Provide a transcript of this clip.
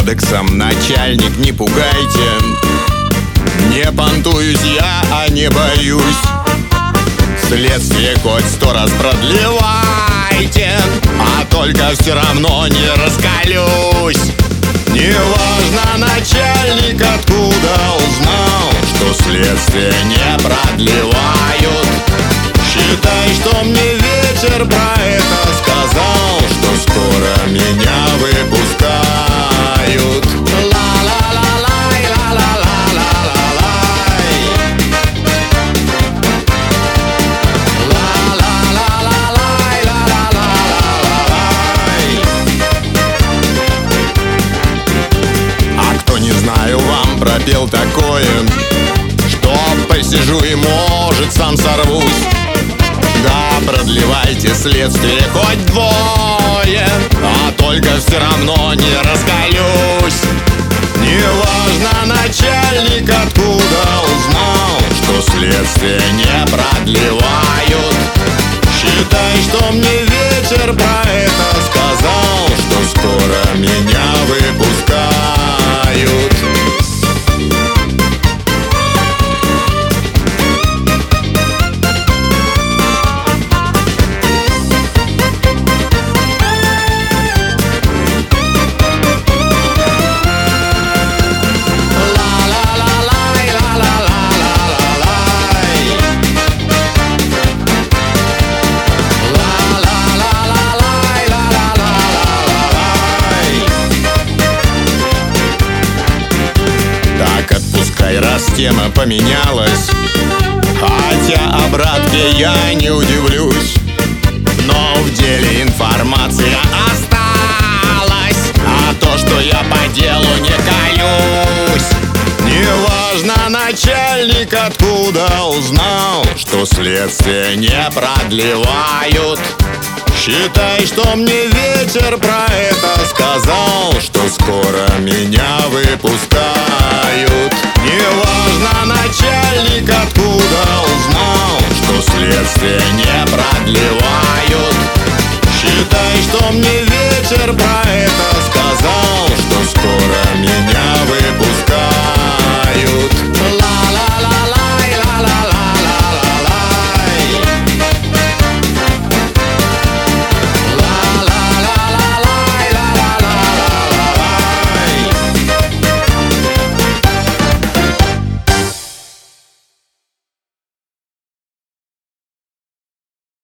кодексом, начальник, не пугайте. Не понтуюсь я, а не боюсь. Следствие хоть 100 раз продлевайте, а только все равно не раскалюсь. Неважно, начальник откуда узнал, что следствие не продлевают. Считай, что мне ветер про это сказал, что скоро меня выпускают. Ла-ла-ла-лай, ла-ла-ла-ла-ла-лай. Ла-ла-ла-ла-лай, ла-ла-ла-ла-ла-лай. А кто, не знаю, вам пропел такое, что посижу и, может, сам сорвусь. Да, продлевайте следствие хоть двое, а только все равно не раскалюсь. Неважно, начальник откуда узнал, что следствие не продлевают. Считай, что мне ветер про это сказал, что скоро меня выпускают. Раз тема поменялась, хотя обратке я не удивлюсь, но в деле информация осталась, а то, что я по делу не колюсь. Неважно, начальник откуда узнал, что следствие не продлевают. Считай, что мне ветер про это сказал, что скоро меня выпускают. Неважно, начальник откуда узнал, что следствие не продлевают. Считай, что мне ветер про это